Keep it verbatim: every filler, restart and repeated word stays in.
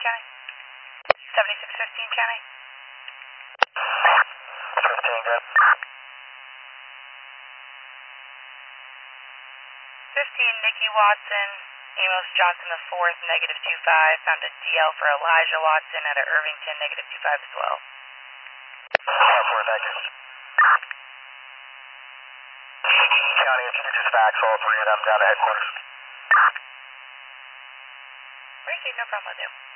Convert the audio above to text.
County. seventy-six fifteen County. fifteen, good. fifteen Nikki Watson, Amos Johnson the fourth, negative two five. Found a D L for Elijah Watson at a Irvington, negative two five as well. four, thank you. County, introduce facts, all three of them down to headquarters. Appreciate, no problem with you.